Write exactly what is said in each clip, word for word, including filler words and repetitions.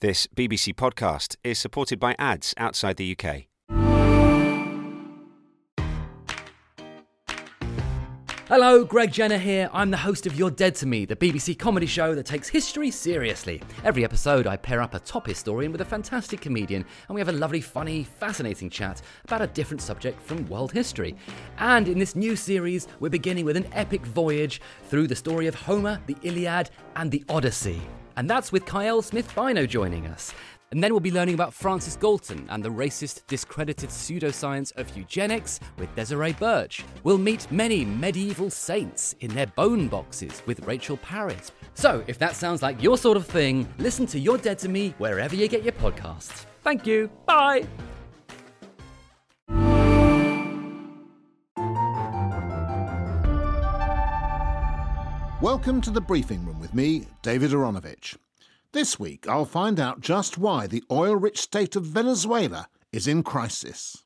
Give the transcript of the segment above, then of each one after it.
This B B C podcast is supported by ads outside the U K. Hello, Greg Jenner here. I'm the host of You're Dead to Me, the B B C comedy show that takes history seriously. Every episode, I pair up a top historian with a fantastic comedian, and we have a lovely, funny, fascinating chat about a different subject from world history. And in this new series, we're beginning with an epic voyage through the story of Homer, the Iliad, and the Odyssey. And that's with Kyle Smith-Bino joining us. And then we'll be learning about Francis Galton and the racist, discredited pseudoscience of eugenics with Desiree Birch. We'll meet many medieval saints in their bone boxes with Rachel Parrott. So, if that sounds like your sort of thing, listen to You're Dead to Me wherever you get your podcasts. Thank you. Bye. Welcome to the Briefing Room with me, David Aronovich. This week, I'll find out just why the oil-rich state of Venezuela is in crisis.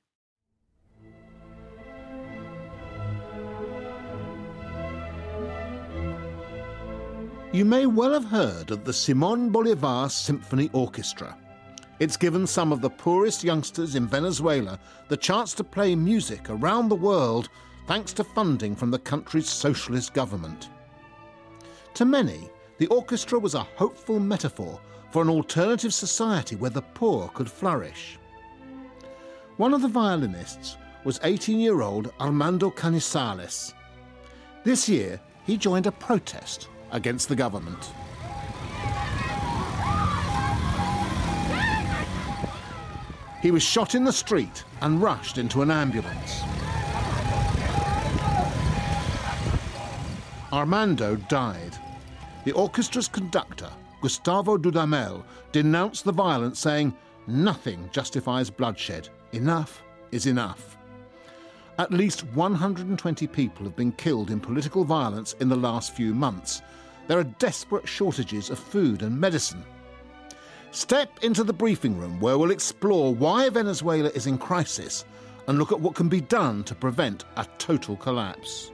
You may well have heard of the Simón Bolívar Symphony Orchestra. It's given some of the poorest youngsters in Venezuela the chance to play music around the world thanks to funding from the country's socialist government. To many, the orchestra was a hopeful metaphor for an alternative society where the poor could flourish. One of the violinists was eighteen-year-old Armando Canizales. This year, he joined a protest against the government. He was shot in the street and rushed into an ambulance. Armando died. The orchestra's conductor, Gustavo Dudamel, denounced the violence, saying, "Nothing justifies bloodshed. Enough is enough." At least one hundred twenty people have been killed in political violence in the last few months. There are desperate shortages of food and medicine. Step into the briefing room where we'll explore why Venezuela is in crisis and look at what can be done to prevent a total collapse.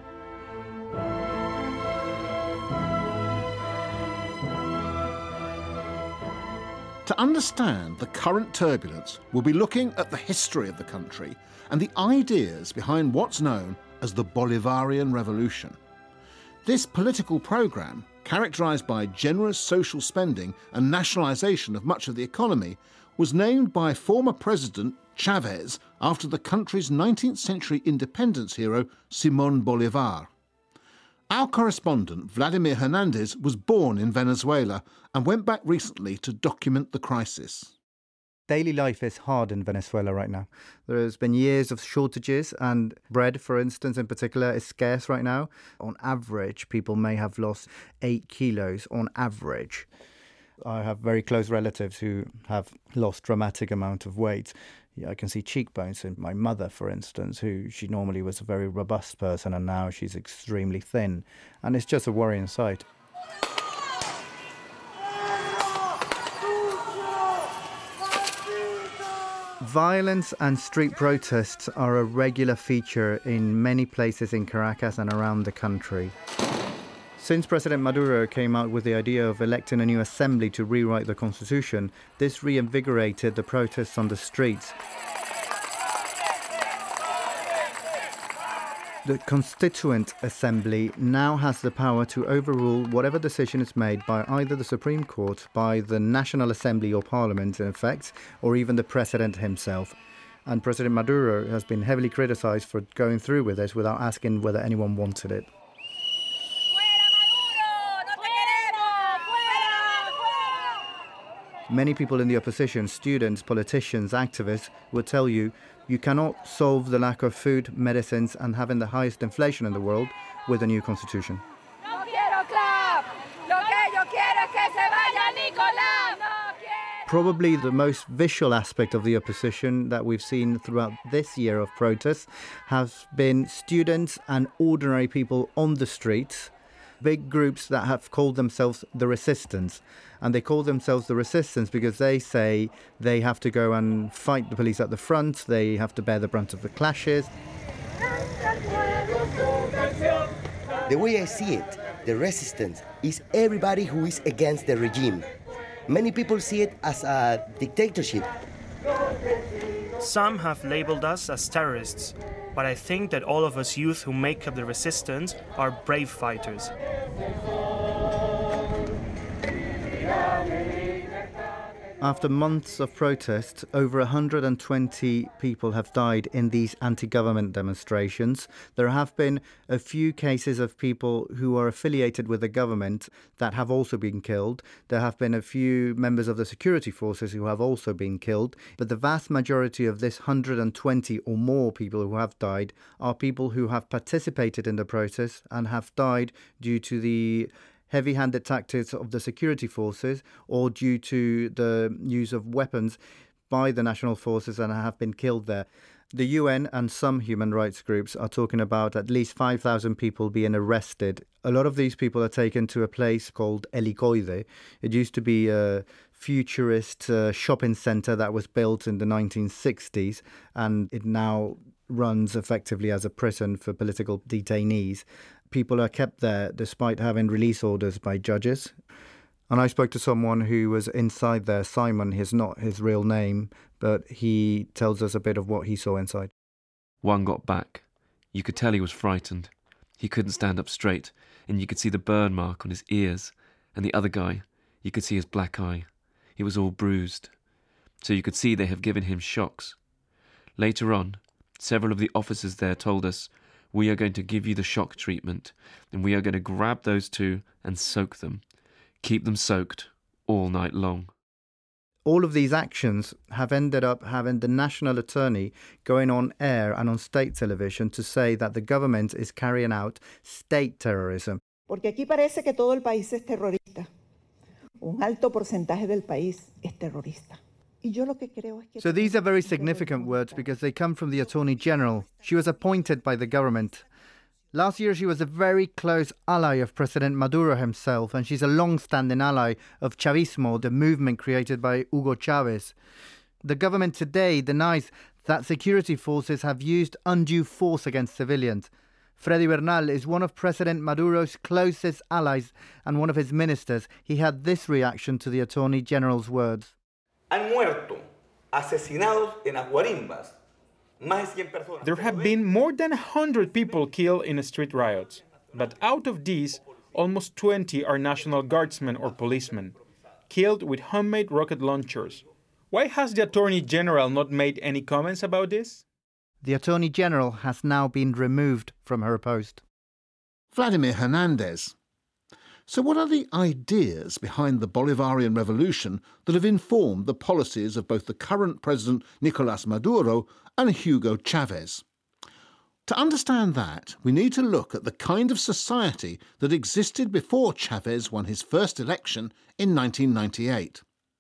To understand the current turbulence, we'll be looking at the history of the country and the ideas behind what's known as the Bolivarian Revolution. This political programme, characterised by generous social spending and nationalisation of much of the economy, was named by former President Chavez after the country's nineteenth century independence hero Simón Bolívar. Our correspondent, Vladimir Hernandez, was born in Venezuela and went back recently to document the crisis. Daily life is hard in Venezuela right now. There's been years of shortages, and bread, for instance, in particular, is scarce right now. On average, people may have lost eight kilos on average. I have very close relatives who have lost dramatic amount of weight. Yeah, I can see cheekbones in my mother, for instance, who she normally was a very robust person and now she's extremely thin. And it's just a worrying sight. Violence and street protests are a regular feature in many places in Caracas and around the country. Since President Maduro came out with the idea of electing a new assembly to rewrite the constitution, this reinvigorated the protests on the streets. The Constituent Assembly now has the power to overrule whatever decision is made by either the Supreme Court, by the National Assembly or Parliament, in effect, or even the President himself. And President Maduro has been heavily criticised for going through with this without asking whether anyone wanted it. Many people in the opposition, students, politicians, activists, would tell you you cannot solve the lack of food, medicines and having the highest inflation in the world with a new constitution. Probably the most visual aspect of the opposition that we've seen throughout this year of protests has been students and ordinary people on the streets, big groups that have called themselves the Resistance. And they call themselves the Resistance because they say they have to go and fight the police at the front, they have to bear the brunt of the clashes. The way I see it, the resistance is everybody who is against the regime. Many people see it as a dictatorship. Some have labeled us as terrorists, but I think that all of us youth who make up the resistance are brave fighters. After months of protest, over one hundred twenty people have died in these anti-government demonstrations. There have been a few cases of people who are affiliated with the government that have also been killed. There have been a few members of the security forces who have also been killed. But the vast majority of this one hundred twenty or more people who have died are people who have participated in the protest and have died due to the heavy-handed tactics of the security forces or due to the use of weapons by the national forces and have been killed there. The U N and some human rights groups are talking about at least five thousand people being arrested. A lot of these people are taken to a place called Helicoide. It used to be a futurist uh, shopping centre that was built in the nineteen sixties, and it now runs effectively as a prison for political detainees. People are kept there despite having release orders by judges. And I spoke to someone who was inside there. Simon is not his real name, but he tells us a bit of what he saw inside. One got back. You could tell he was frightened. He couldn't stand up straight, and you could see the burn mark on his ears. And the other guy, you could see his black eye. He was all bruised. So you could see they have given him shocks. Later on, several of the officers there told us, "We are going to give you the shock treatment, and we are going to grab those two and soak them. Keep them soaked all night long." All of these actions have ended up having the national attorney going on air and on state television to say that the government is carrying out state terrorism. Porque aquí parece que todo el país es terrorista. Un alto porcentaje del país es terrorista. So these are very significant words because they come from the Attorney General. She was appointed by the government. Last year she was a very close ally of President Maduro himself, and she's a long-standing ally of Chavismo, the movement created by Hugo Chavez. The government today denies that security forces have used undue force against civilians. Freddy Bernal is one of President Maduro's closest allies and one of his ministers. He had this reaction to the Attorney General's words. Han muerto, asesinados en las guarimbas. There have been more than one hundred people killed in street riots, but out of these, almost twenty are National Guardsmen or policemen, killed with homemade rocket launchers. Why has the Attorney General not made any comments about this? The Attorney General has now been removed from her post. Vladimir Hernandez. So what are the ideas behind the Bolivarian Revolution that have informed the policies of both the current President Nicolás Maduro and Hugo Chavez? To understand that, we need to look at the kind of society that existed before Chavez won his first election in nineteen ninety-eight.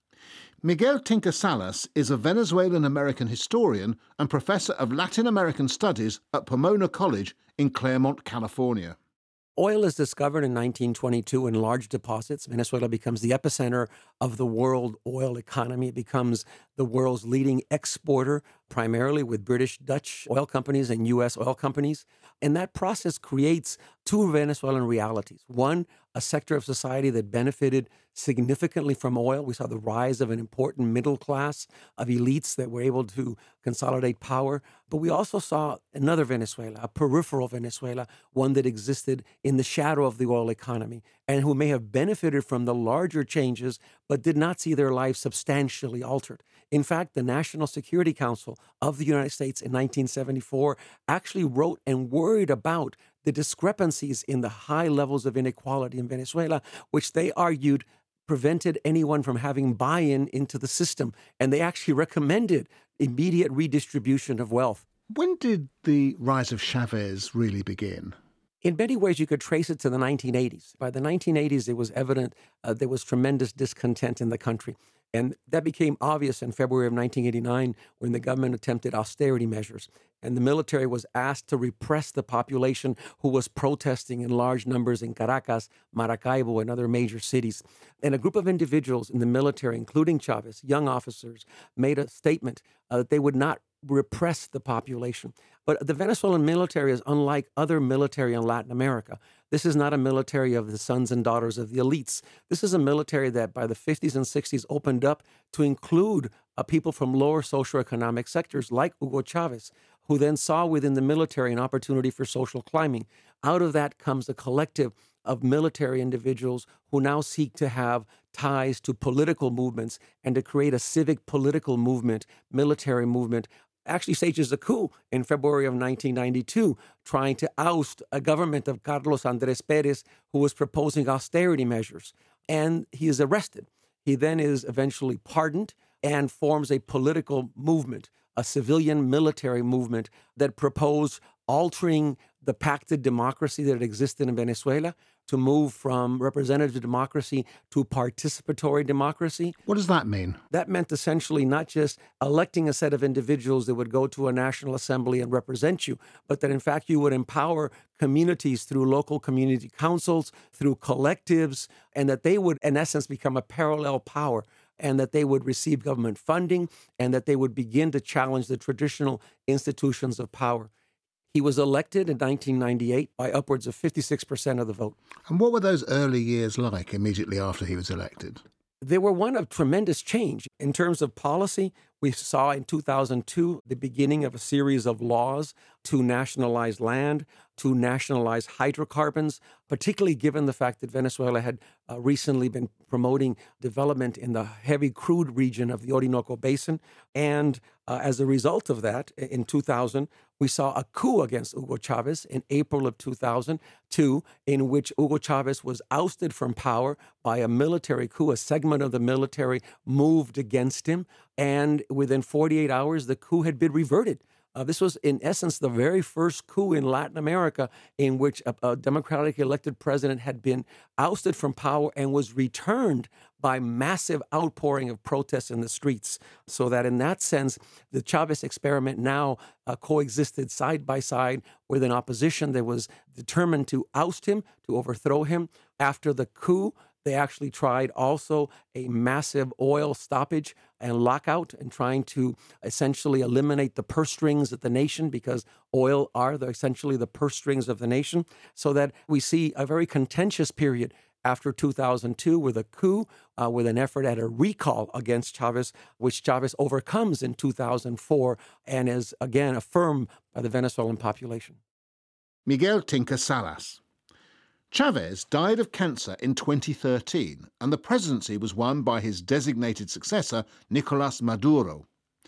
Miguel Tinker Salas is a Venezuelan-American historian and professor of Latin American Studies at Pomona College in Claremont, California. Oil is discovered in nineteen twenty-two in large deposits. Venezuela becomes the epicenter of the world oil economy. It becomes the world's leading exporter, primarily with British, Dutch oil companies and U S oil companies. And that process creates two Venezuelan realities. One, a sector of society that benefited significantly from oil. We saw the rise of an important middle class of elites that were able to consolidate power. But we also saw another Venezuela, a peripheral Venezuela, one that existed in the shadow of the oil economy and who may have benefited from the larger changes but did not see their lives substantially altered. In fact, the National Security Council of the United States in nineteen seventy-four actually wrote and worried about the discrepancies in the high levels of inequality in Venezuela, which they argued prevented anyone from having buy-in into the system. And they actually recommended immediate redistribution of wealth. When did the rise of Chavez really begin? In many ways, you could trace it to the nineteen eighties. By the nineteen eighties, it was evident uh, there was tremendous discontent in the country. And that became obvious in February of nineteen eighty-nine when the government attempted austerity measures. And the military was asked to repress the population who was protesting in large numbers in Caracas, Maracaibo, and other major cities. And a group of individuals in the military, including Chavez, young officers, made a statement uh, that they would not repress the population. But the Venezuelan military is unlike other military in Latin America. This is not a military of the sons and daughters of the elites. This is a military that by the fifties and sixties opened up to include uh, people from lower socioeconomic sectors like Hugo Chavez, who then saw within the military an opportunity for social climbing. Out of that comes a collective of military individuals who now seek to have ties to political movements and to create a civic political movement, military movement. Actually stages a coup in February of nineteen ninety-two, trying to oust a government of Carlos Andrés Pérez, who was proposing austerity measures. And he is arrested. He then is eventually pardoned and forms a political movement, a civilian military movement that proposed altering the pacted democracy that existed in Venezuela to move from representative democracy to participatory democracy. What does that mean? That meant essentially not just electing a set of individuals that would go to a national assembly and represent you, but that in fact you would empower communities through local community councils, through collectives, and that they would, in essence, become a parallel power, and that they would receive government funding, and that they would begin to challenge the traditional institutions of power. He was elected in nineteen ninety-eight by upwards of fifty-six percent of the vote. And what were those early years like immediately after he was elected? They were one of tremendous change. In terms of policy, we saw in two thousand two the beginning of a series of laws to nationalize land, to nationalize hydrocarbons, particularly given the fact that Venezuela had uh, recently been promoting development in the heavy crude region of the Orinoco Basin. And uh, as a result of that, in two thousand, we saw a coup against Hugo Chavez in April of two thousand two, in which Hugo Chavez was ousted from power by a military coup. A segment of the military moved against him, and within forty-eight hours, the coup had been reverted. Uh, this was, in essence, the very first coup in Latin America in which a, a democratically elected president had been ousted from power and was returned by massive outpouring of protests in the streets. So that in that sense, the Chavez experiment now uh, coexisted side by side with an opposition that was determined to oust him, to overthrow him. After the coup, they actually tried also a massive oil stoppage and lockout and trying to essentially eliminate the purse strings of the nation, because oil are the, essentially the purse strings of the nation, so that we see a very contentious period after two thousand two with a coup, uh, with an effort at a recall against Chavez, which Chavez overcomes in two thousand four and is again affirmed by the Venezuelan population. Miguel Tinca Salas. Chavez died of cancer in twenty thirteen, and the presidency was won by his designated successor, Nicolas Maduro.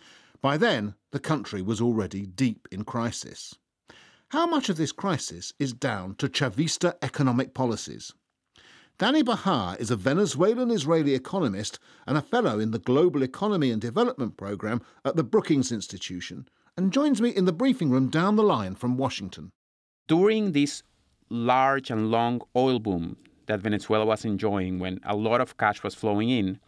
By then, the country was already deep in crisis. How much of this crisis is down to Chavista economic policies? Danny Bahar is a Venezuelan-Israeli economist and a fellow in the Global Economy and Development Programme at the Brookings Institution, and joins me in the briefing room down the line from Washington. During this large and long oil boom that Venezuela was enjoying, when a lot of cash was flowing in,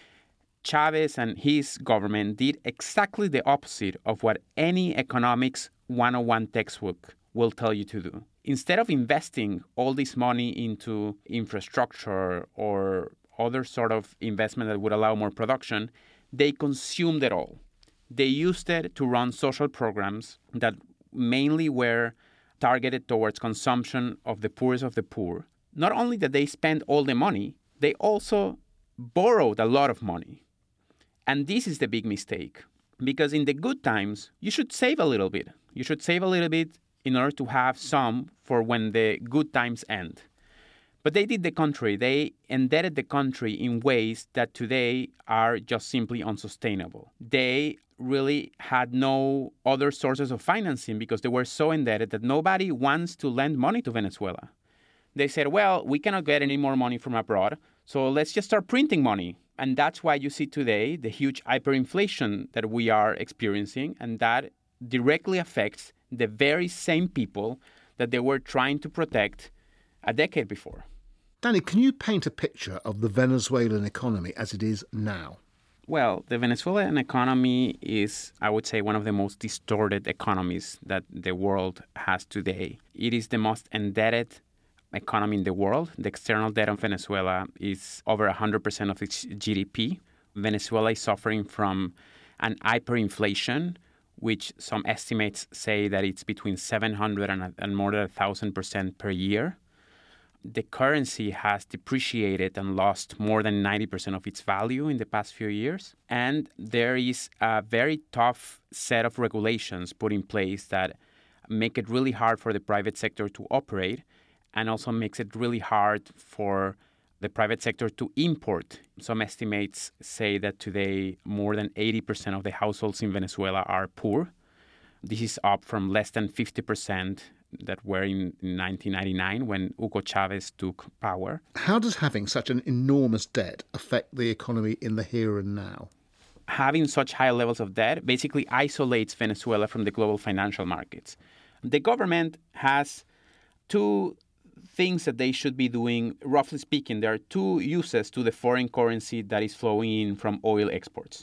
Chavez and his government did exactly the opposite of what any economics one oh one textbook will tell you to do. Instead of investing all this money into infrastructure or other sort of investment that would allow more production, they consumed it all. They used it to run social programs that mainly were targeted towards consumption of the poorest of the poor. Not only did they spend all the money, they also borrowed a lot of money. And this is the big mistake, because in the good times, you should save a little bit. You should save a little bit in order to have some for when the good times end. But they did the contrary. They indebted the country in ways that today are just simply unsustainable. They really had no other sources of financing because they were so indebted that nobody wants to lend money to Venezuela. They said, well, we cannot get any more money from abroad, so let's just start printing money. And that's why you see today the huge hyperinflation that we are experiencing, and that directly affects the very same people that they were trying to protect a decade before. Danny, can you paint a picture of the Venezuelan economy as it is now? Well, the Venezuelan economy is, I would say, one of the most distorted economies that the world has today. It is the most indebted economy in the world. The external debt of Venezuela is over one hundred percent of its G D P. Venezuela is suffering from an hyperinflation which some estimates say that it's between seven hundred and, and more than one thousand percent per year. The currency has depreciated and lost more than ninety percent of its value in the past few years. And there is a very tough set of regulations put in place that make it really hard for the private sector to operate, and also makes it really hard for the private sector to import. Some estimates say that today more than eighty percent of the households in Venezuela are poor. This is up from less than fifty percent that were in nineteen ninety-nine when Hugo Chavez took power. How does having such an enormous debt affect the economy in the here and now? Having such high levels of debt basically isolates Venezuela from the global financial markets. The government has two things that they should be doing. Roughly speaking, there are two uses to the foreign currency that is flowing in from oil exports.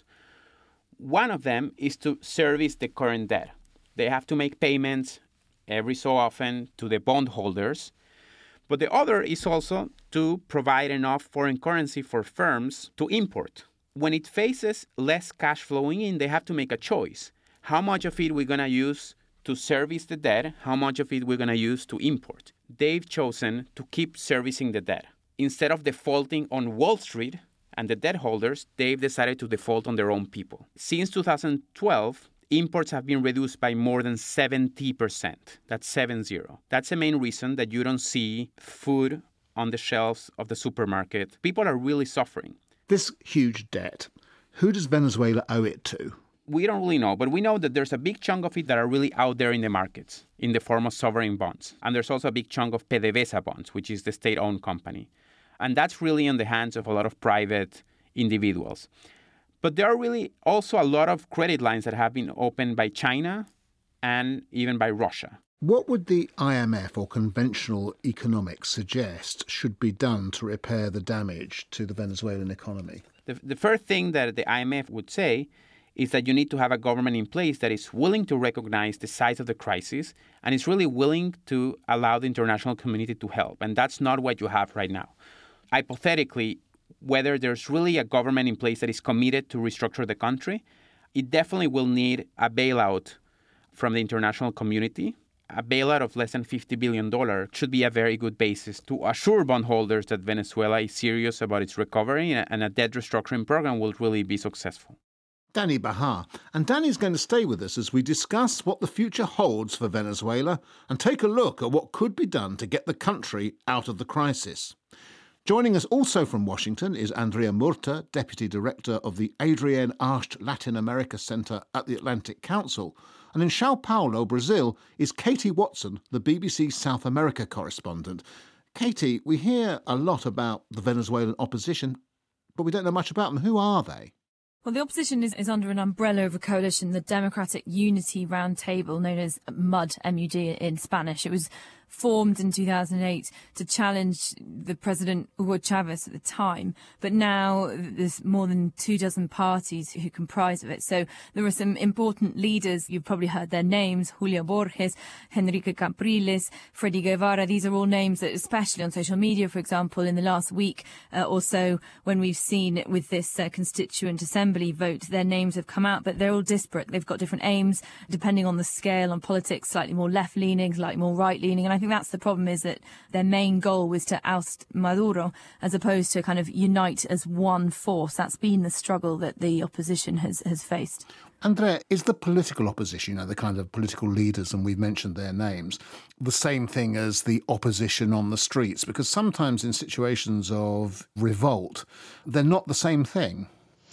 One of them is to service the current debt. They have to make payments every so often to the bondholders. But the other is also to provide enough foreign currency for firms to import. When it faces less cash flowing in, they have to make a choice. How much of it we're going to use to service the debt, how much of it we're going to use to import. They've chosen to keep servicing the debt. Instead of defaulting on Wall Street and the debt holders, they've decided to default on their own people. Since two thousand twelve, imports have been reduced by more than seventy percent. That's seven zero. That's the main reason that you don't see food on the shelves of the supermarket. People are really suffering. This huge debt, who does Venezuela owe it to? We don't really know, but we know that there's a big chunk of it that are really out there in the markets in the form of sovereign bonds. And there's also a big chunk of PDVSA bonds, which is the state-owned company. And that's really in the hands of a lot of private individuals. But there are really also a lot of credit lines that have been opened by China and even by Russia. What would the I M F or conventional economics suggest should be done to repair the damage to the Venezuelan economy? The, the first thing that the I M F would say is that you need to have a government in place that is willing to recognize the size of the crisis and is really willing to allow the international community to help. And that's not what you have right now. Hypothetically, whether there's really a government in place that is committed to restructure the country, it definitely will need a bailout from the international community. A bailout of less than fifty billion dollars should be a very good basis to assure bondholders that Venezuela is serious about its recovery and a debt restructuring program will really be successful. Danny Bahar. And Danny's going to stay with us as we discuss what the future holds for Venezuela and take a look at what could be done to get the country out of the crisis. Joining us also from Washington is Andrea Murta, Deputy Director of the Adrienne Arsht Latin America Center at the Atlantic Council. And in Sao Paulo, Brazil, is Katie Watson, the B B C South America correspondent. Katie, we hear a lot about the Venezuelan opposition, but we don't know much about them. Who are they? Well, the opposition is, is under an umbrella of a coalition, the Democratic Unity Roundtable, known as MUD, M U D in Spanish. It was formed in two thousand eight to challenge the President Hugo Chavez at the time. But now there's more than two dozen parties who comprise of it. So there are some important leaders. You've probably heard their names: Julio Borges, Henrique Capriles, Freddy Guevara. These are all names that, especially on social media, for example, in the last week uh, or so, when we've seen with this uh, Constituent Assembly vote, their names have come out, but they're all disparate. They've got different aims, depending on the scale, on politics, slightly more left-leaning, slightly more right-leaning. And I think that's the problem, is that their main goal was to oust Maduro as opposed to kind of unite as one force. That's been the struggle that the opposition has, has faced. Andrea, is the political opposition, you know, the kind of political leaders, and we've mentioned their names, the same thing as the opposition on the streets? Because sometimes in situations of revolt, they're not the same thing.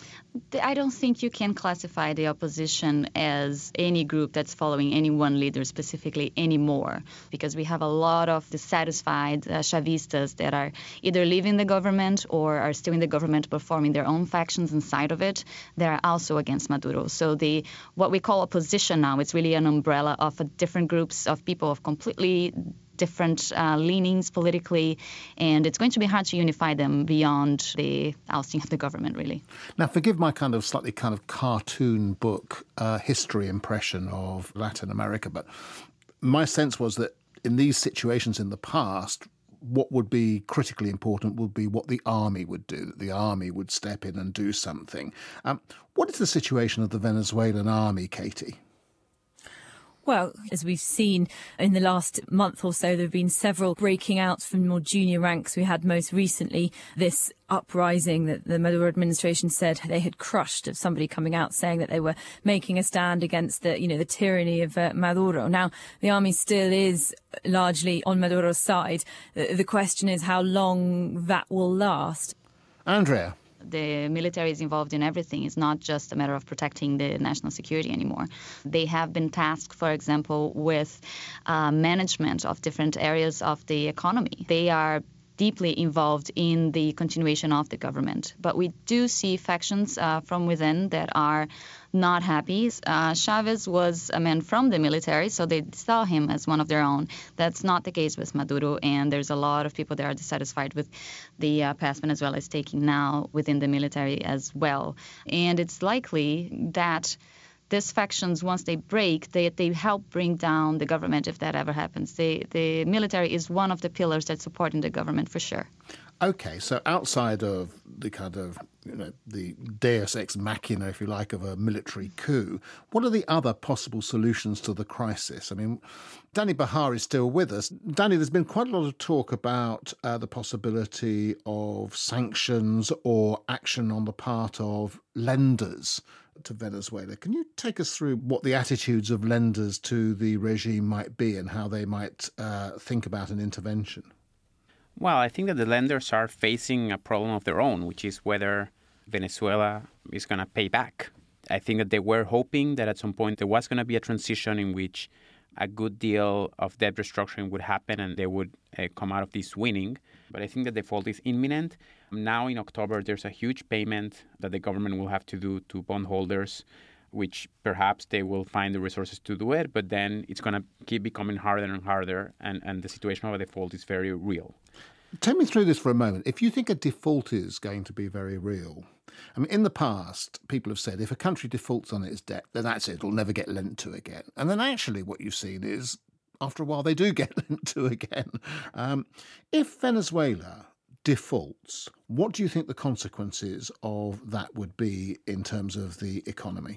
I don't think you can classify the opposition as any group that's following any one leader specifically anymore, because we have a lot of dissatisfied uh, Chavistas that are either leaving the government or are still in the government but forming their own factions inside of it that are also against Maduro. So the what we call opposition now, it's really an umbrella of uh, different groups of people of completely different uh, leanings politically, and it's going to be hard to unify them beyond the ousting of the government, really. Now, forgive my kind of slightly kind of cartoon book uh, history impression of Latin America, but my sense was that in these situations in the past, what would be critically important would be what the army would do, that the army would step in and do something. Um, what is the situation of the Venezuelan army, Katie? Well, as we've seen in the last month or so, there have been several breaking out from more junior ranks. We had most recently this uprising that the Maduro administration said they had crushed, of somebody coming out saying that they were making a stand against the, you know, the tyranny of uh, Maduro. Now, the army still is largely on Maduro's side. The, the question is how long that will last. Andrea. The military is involved in everything. It's not just a matter of protecting the national security anymore. They have been tasked, for example, with uh, management of different areas of the economy. They are deeply involved in the continuation of the government. But we do see factions uh, from within that are not happy. Uh, Chavez was a man from the military, so they saw him as one of their own. That's not the case with Maduro, and there's a lot of people that are dissatisfied with the uh, path Venezuela is taking now within the military as well. And it's likely that these factions, once they break, they, they help bring down the government if that ever happens. The, the military is one of the pillars that's supporting the government for sure. OK, so outside of the kind of, you know, the deus ex machina, if you like, of a military coup, what are the other possible solutions to the crisis? I mean, Dani Bahar is still with us. Dani, there's been quite a lot of talk about uh, the possibility of sanctions or action on the part of lenders to Venezuela. Can you take us through what the attitudes of lenders to the regime might be and how they might uh, think about an intervention? Well, I think that the lenders are facing a problem of their own, which is whether Venezuela is going to pay back. I think that they were hoping that at some point there was going to be a transition in which a good deal of debt restructuring would happen and they would uh, come out of this winning. But I think that default is imminent. Now in October, there's a huge payment that the government will have to do to bondholders, which perhaps they will find the resources to do it, but then it's going to keep becoming harder and harder, and, and the situation of a default is very real. Take me through this for a moment. If you think a default is going to be very real, I mean, in the past, people have said if a country defaults on its debt, then that's it, it'll never get lent to again. And then actually what you've seen is, after a while, they do get lent to again. Um, if Venezuela defaults, what do you think the consequences of that would be in terms of the economy?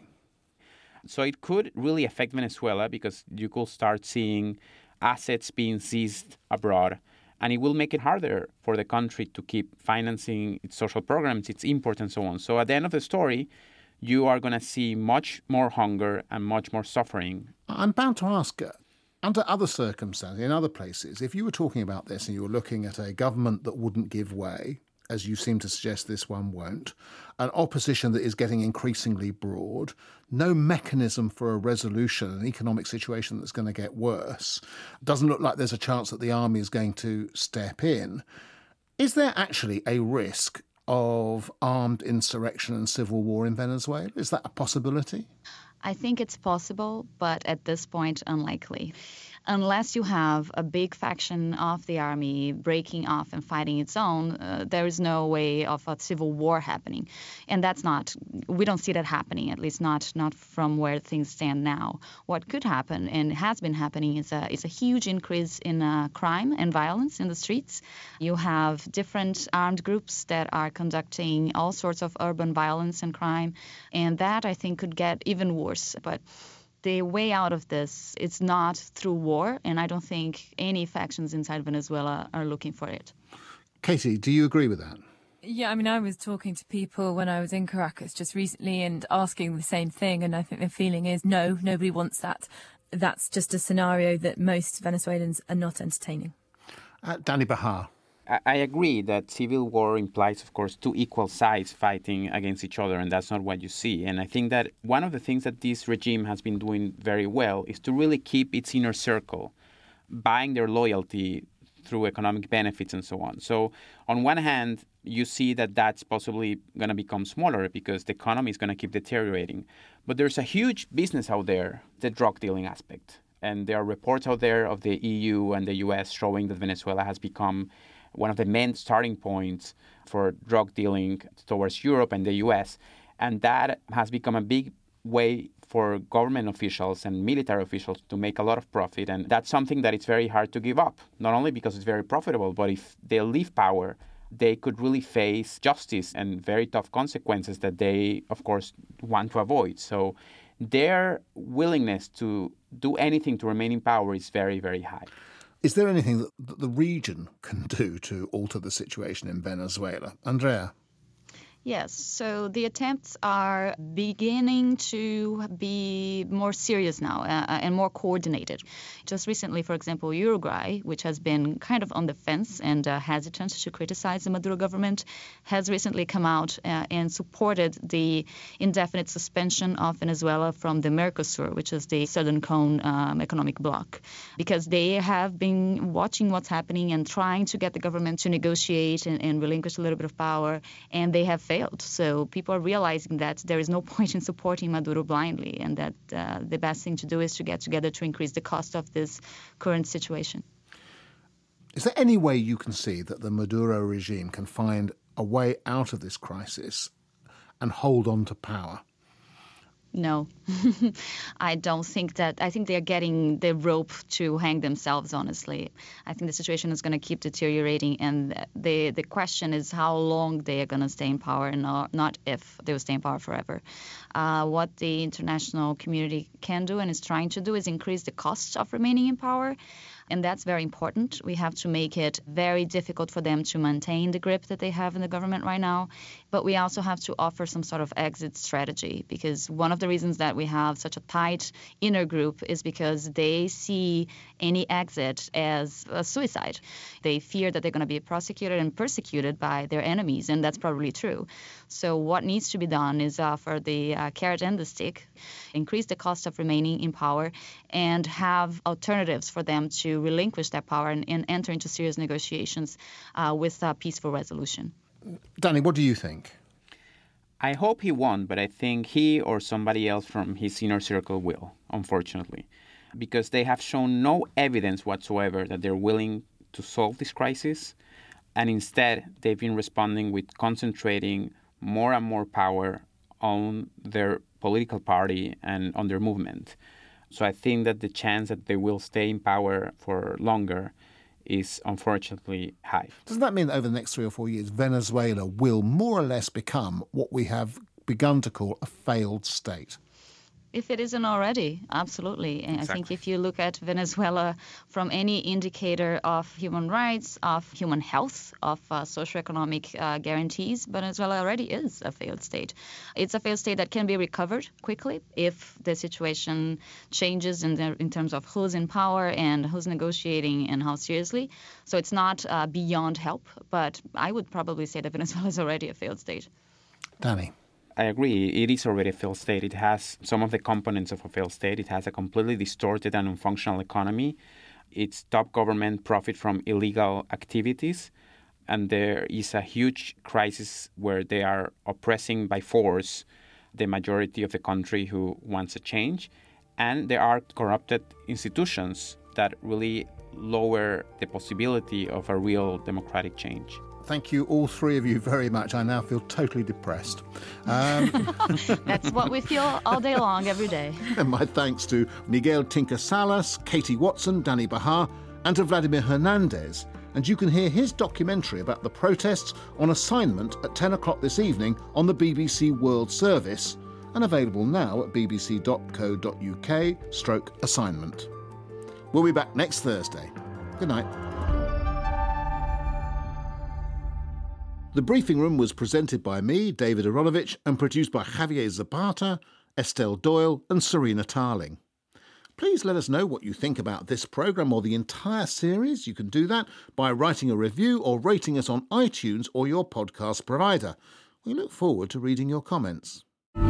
So it could really affect Venezuela because you could start seeing assets being seized abroad, and it will make it harder for the country to keep financing its social programs, its imports, and so on. So at the end of the story, you are going to see much more hunger and much more suffering. I'm bound to ask, uh, under other circumstances, in other places, if you were talking about this and you were looking at a government that wouldn't give way, as you seem to suggest this one won't, an opposition that is getting increasingly broad, no mechanism for a resolution, an economic situation that's going to get worse, doesn't look like there's a chance that the army is going to step in. Is there actually a risk of armed insurrection and civil war in Venezuela? Is that a possibility? I think it's possible, but at this point, unlikely. Unless you have a big faction of the army breaking off and fighting its own, uh, there is no way of a civil war happening. And that's not, we don't see that happening, at least not not from where things stand now. What could happen, and has been happening, is a, is a huge increase in uh, crime and violence in the streets. You have different armed groups that are conducting all sorts of urban violence and crime, and that, I think, could get even worse. But the way out of this, it's not through war, and I don't think any factions inside Venezuela are looking for it. Katie, do you agree with that? Yeah, I mean, I was talking to people when I was in Caracas just recently and asking the same thing, and I think the feeling is no, nobody wants that. That's just a scenario that most Venezuelans are not entertaining. Uh, Dani Bahar. I agree that civil war implies, of course, two equal sides fighting against each other, and that's not what you see. And I think that one of the things that this regime has been doing very well is to really keep its inner circle, buying their loyalty through economic benefits and so on. So on one hand, you see that that's possibly going to become smaller because the economy is going to keep deteriorating. But there's a huge business out there, the drug dealing aspect. And there are reports out there of the E U and the U S showing that Venezuela has become one of the main starting points for drug dealing towards Europe and the U S. And that has become a big way for government officials and military officials to make a lot of profit. And that's something that it's very hard to give up, not only because it's very profitable, but if they leave power, they could really face justice and very tough consequences that they, of course, want to avoid. So their willingness to do anything to remain in power is very, very high. Is there anything that the region can do to alter the situation in Venezuela? Andrea? Yes, so the attempts are beginning to be more serious now uh, and more coordinated. Just recently, for example, Uruguay, which has been kind of on the fence and uh, hesitant to criticize the Maduro government, has recently come out uh, and supported the indefinite suspension of Venezuela from the Mercosur, which is the Southern Cone um, economic bloc, because they have been watching what's happening and trying to get the government to negotiate and, and relinquish a little bit of power, and they have failed. So people are realizing that there is no point in supporting Maduro blindly, and that uh, the best thing to do is to get together to increase the cost of this current situation. Is there any way you can see that the Maduro regime can find a way out of this crisis and hold on to power? No, I don't think that. I think they're getting the rope to hang themselves, honestly. I think the situation is going to keep deteriorating, and the the question is how long they are going to stay in power, and not, not if they will stay in power forever. Uh, what the international community can do and is trying to do is increase the costs of remaining in power. And that's very important. We have to make it very difficult for them to maintain the grip that they have in the government right now. But we also have to offer some sort of exit strategy, because one of the reasons that we have such a tight inner group is because they see any exit as a suicide. They fear that they're going to be prosecuted and persecuted by their enemies, and that's probably true. So what needs to be done is offer the uh, carrot and the stick, increase the cost of remaining in power, and have alternatives for them to relinquish that power and, and enter into serious negotiations uh, with a peaceful resolution. Danny, what do you think? I hope he won't, but I think he or somebody else from his inner circle will, unfortunately, because they have shown no evidence whatsoever that they're willing to solve this crisis, and instead they've been responding with concentrating more and more power on their political party and on their movement. So I think that the chance that they will stay in power for longer is unfortunately high. Doesn't that mean that over the next three or four years, Venezuela will more or less become what we have begun to call a failed state? If it isn't already, absolutely. And exactly. I think if you look at Venezuela from any indicator of human rights, of human health, of uh, socioeconomic uh, guarantees, Venezuela already is a failed state. It's a failed state that can be recovered quickly if the situation changes in, the, in terms of who's in power and who's negotiating and how seriously. So it's not uh, beyond help, but I would probably say that Venezuela is already a failed state. Danny. I agree. It is already a failed state. It has some of the components of a failed state. It has a completely distorted and unfunctional economy. Its top government profit from illegal activities. And there is a huge crisis where they are oppressing by force the majority of the country who wants a change. And there are corrupted institutions that really lower the possibility of a real democratic change. Thank you, all three of you, very much. I now feel totally depressed. Um, That's what we feel all day long, every day. And my thanks to Miguel Tinker Salas, Katie Watson, Danny Bahar, and to Vladimir Hernandez. And you can hear his documentary about the protests on assignment at ten o'clock this evening on the B B C World Service, and available now at bbc.co.uk stroke assignment. We'll be back next Thursday. Good night. The Briefing Room was presented by me, David Aronovich, and produced by Javier Zapata, Estelle Doyle and Serena Tarling. Please let us know what you think about this programme or the entire series. You can do that by writing a review or rating us on iTunes or your podcast provider. We look forward to reading your comments.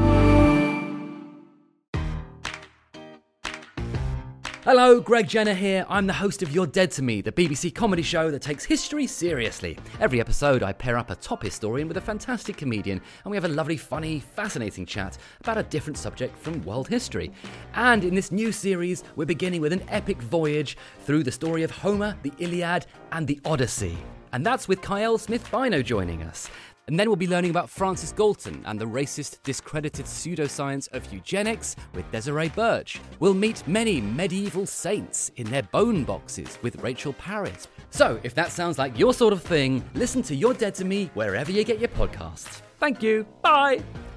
Hello, Greg Jenner here. I'm the host of You're Dead to Me, the B B C comedy show that takes history seriously. Every episode, I pair up a top historian with a fantastic comedian, and we have a lovely, funny, fascinating chat about a different subject from world history. And in this new series, we're beginning with an epic voyage through the story of Homer, the Iliad, and the Odyssey. And that's with Kyle Smith-Bino joining us. And then we'll be learning about Francis Galton and the racist, discredited pseudoscience of eugenics with Desiree Birch. We'll meet many medieval saints in their bone boxes with Rachel Parrott. So, if that sounds like your sort of thing, listen to You're Dead to Me wherever you get your podcasts. Thank you. Bye.